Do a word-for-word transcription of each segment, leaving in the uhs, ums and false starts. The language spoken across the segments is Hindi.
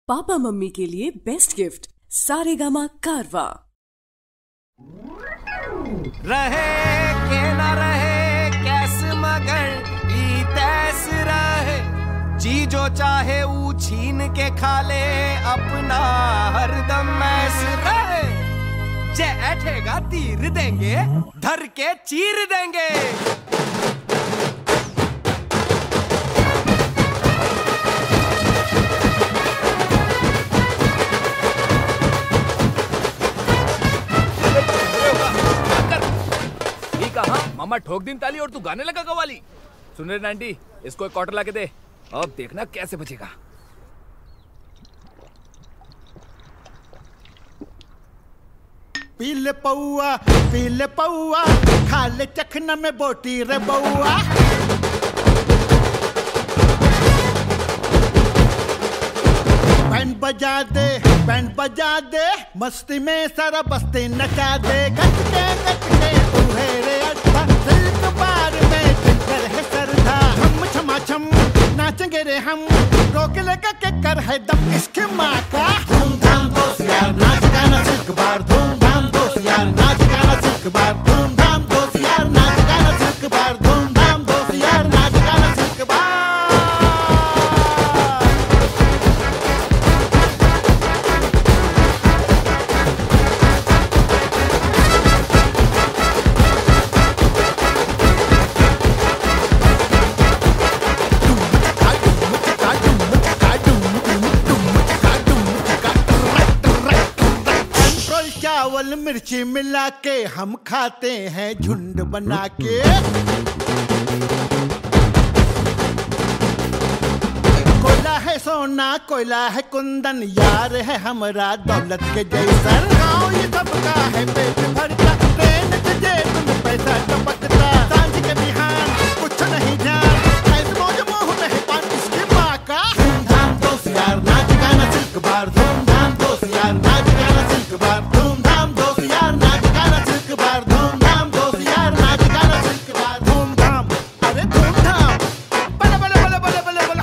पापा मम्मी के लिए बेस्ट गिफ्ट सारेगामा कारवा। रहे के न रहे कैस मगर ई तैस रहे, जी जो चाहे ऊ छीन के खा ले अपना हरदम ऐस रहे। जे ऐठेगा तीर देंगे, धर के चीर देंगे। मामा ठोक दिन ताली और तू गाने लगा कवाली। सुन रहे आंटी, इसको एक क्वार्टर लाके दे, अब देखना कैसे बचेगा। पीले पौआ पीले पौआ, खा ले चखना में बोटी रे बउआ। बैंड बजा दे बैंड बजा दे, मस्ती में सारा बस्ती नचा दे। गट के गट के तू है रे अड्डा, सिल्क बार में जिगर है सरधा। हम छमा छम नाचेंगे रे हम, रोक लेगा के कर है दम इसके माँ का। धूमधाम दोस्त यार नाच गाना सिल्क बार, धूमधाम दोस्त यार नाच गाना सिल्क बार, धूमधाम दोस्त यार नाच गाना सिल्क बार, धूमधाम दोस्त यार नाच गाना सिल्क बार। चावल मिर्ची मिला के हम खाते हैं झुंड बना के। कोयला है सोना कोयला है कुंदन, यार है हमारा दौलत के जैसन। गाँव ये सबका है पेट भरता, ट्रेन से जेब में पैसा टपकता। सांझ के बिहान कुछ नहीं जान, ऐसे मौज मोह में है पान इसकी माँ का। धूमधाम दोस्त यार नाच गाना सिल्क बार, धूमधाम दोस्त यार नाच गाना सिल्क बार, धूमधाम दोस्त यार नाच गाना सिल्क बार, धूमधाम दोस्त यार नाच गाना सिल्क बार। धूमधाम अरे धूमधाम, बले बले बले बले बले बले।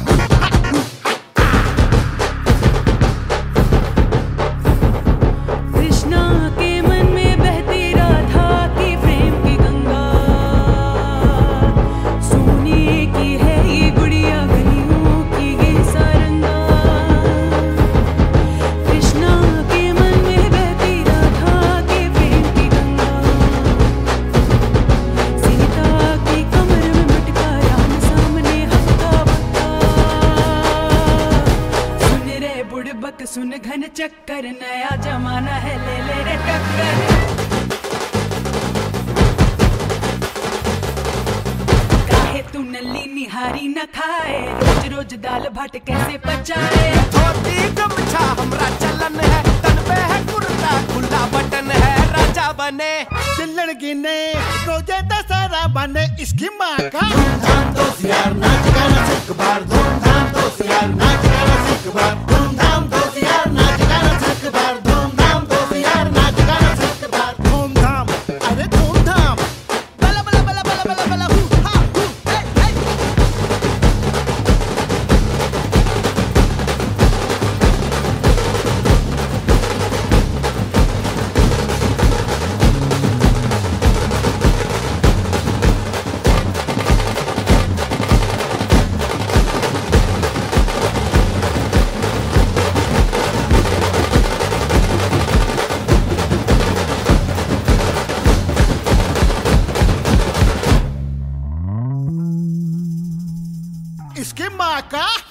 कृष्णा के मन में बहती राधा की प्रेम की गंगा, सोने की है ये गुड़िया गलियों की ये सारंगा। कृष्णा के मन में बहती राधा की प्रेम की गंगा, सीता की कमर में मटका राम सामने हक्का बक्का। सुन रे बुड़बक सुन घन चक्कर, नया जमाना है ले ले रे टक्कर। काहे तू नल्ली निहारी न खाए, रोज रोज दाल भात कैसे पचाए। धोती गमछा हमरा चलन है, तन पे है कुर्ता खुला बटन है। राजा बने चिल्लड़ गिने रोजे दशहरा बने इसकी माँ का। धूमधाम दोस्त यार नाच गाना सिल्क बार, धूमधाम दोस्त यार नाच गाना सिल्क बार, धूमधाम दोस्त यार नाच गाना सिल्क बार, धूमधाम दोस्त यार नाच गाना सिल्क बार। धूमधाम अरे धूमधाम, बला बला बला बला बला बला हु हा हु हे हे। इसके माँ का।